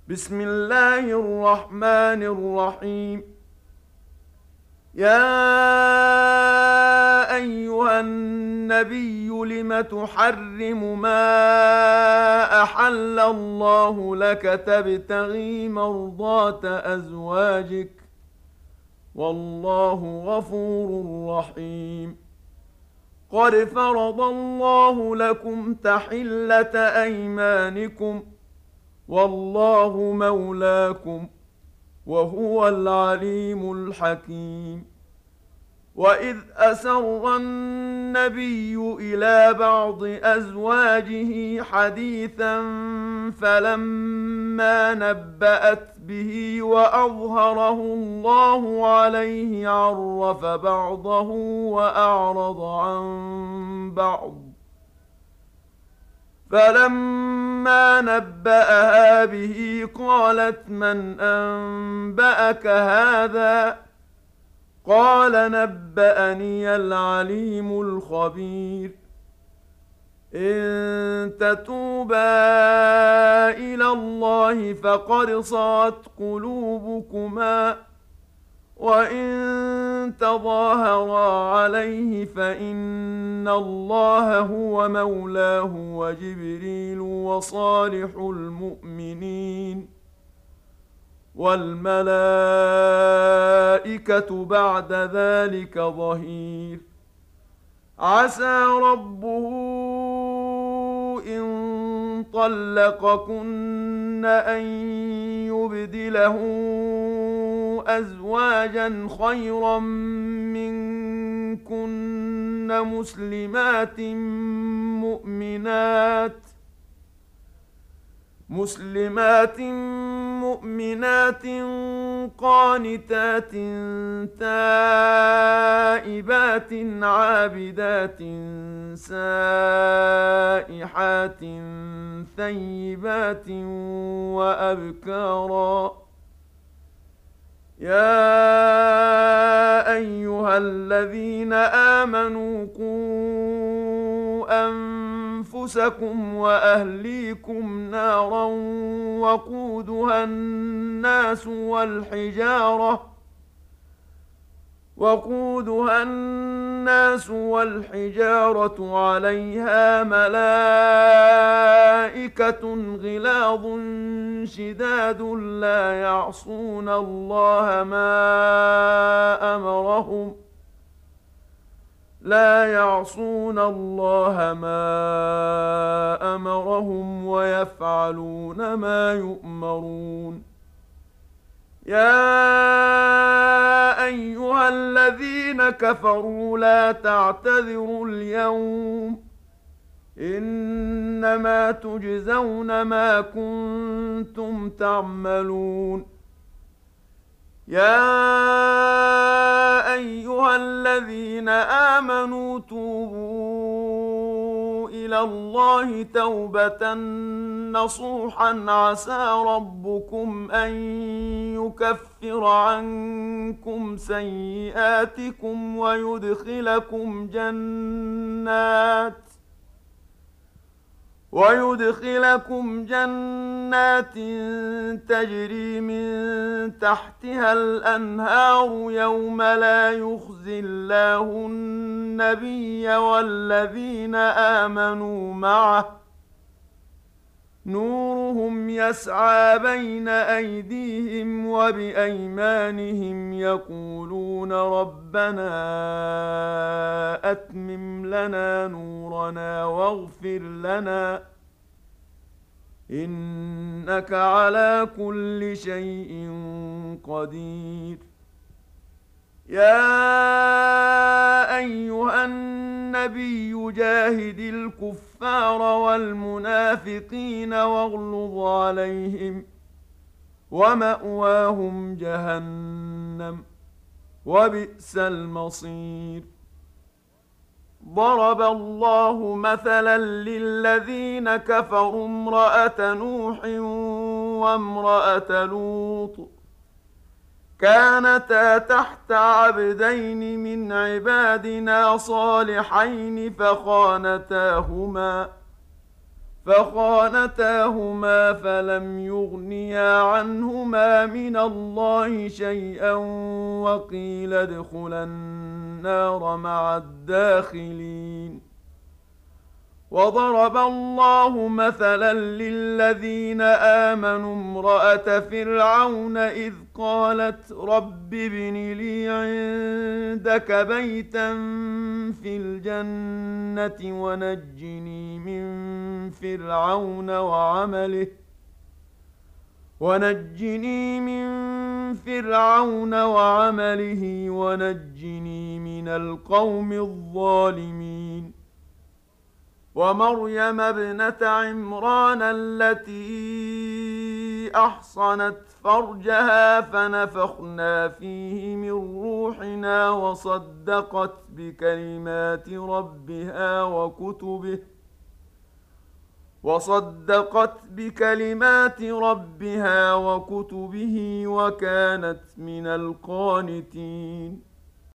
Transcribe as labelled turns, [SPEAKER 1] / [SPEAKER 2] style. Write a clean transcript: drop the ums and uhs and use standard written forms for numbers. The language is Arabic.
[SPEAKER 1] بسم الله الرحمن الرحيم. يا أيها النبي لم تحرم ما أحل الله لك تبتغي مرضات أزواجك والله غفور رحيم. قد فرض الله لكم تحلة أيمانكم والله مولاكم وهو العليم الحكيم. وإذ أسر النبي إلى بعض أزواجه حديثا فلما نبأت به وأظهره الله عليه عرف بعضه وأعرض عن بعض. فلما نبأها به قالت من أنبأك هذا؟ قال نبأني العليم الخبير. إن تتوبا إلى الله فقد صغت قلوبكما وإن تظاهرا عليه فإن الله هو مولاه وجبريل وصالح المؤمنين والملائكة بعد ذلك ظهير. عسى ربه إن طلقكن أن يبدله أزواجا خيرا منكن مسلمات مؤمنات قانتات تائبات عابدات سائحات ثيبات وأبكارا. يا أيها الذين آمنوا قوا أنفسكم وأهليكم نارا وقودها الناس والحجارة عليها ملائكة غلاظ شداد لا يعصون الله ما أمرهم ويفعلون ما يؤمرون. يا أيها الذين كفروا لا تعتذروا اليوم إنما تجزون ما كنتم تعملون. يا أيها الذين آمنوا توبوا إلى الله توبة نصوحا عسى ربكم أن يكفر عنكم سيئاتكم ويدخلكم جنات تجري من تحتها الأنهار يوم لا يخزي الله النبي والذين آمنوا معه نورهم يسعى بين أيديهم وبأيمانهم يقولون ربنا أتمم لنا نورنا واغفر لنا إنك على كل شيء قدير. يا أيها النبي جاهد الكفار والمنافقين واغلظ عليهم ومأواهم جهنم وبئس المصير. ضرب الله مثلا للذين كفروا امرأة نوح وامرأة لوط كانتا تحت عبدين من عبادنا صالحين فخانتاهما فلم يغنيا عنهما من الله شيئا وقيل ادخلا النار مع الداخلين. وضرب الله مثلا للذين آمنوا امرأة فرعون إذ قالت رب ابن لي عندك بيتا في الجنة ونجني من فرعون وعمله ونجني من القوم الظالمين. ومريم ابنة عمران التي أحصنت فرجها فنفخنا فيه من روحنا وصدقت بكلمات ربها وكتبه وكانت من القانتين.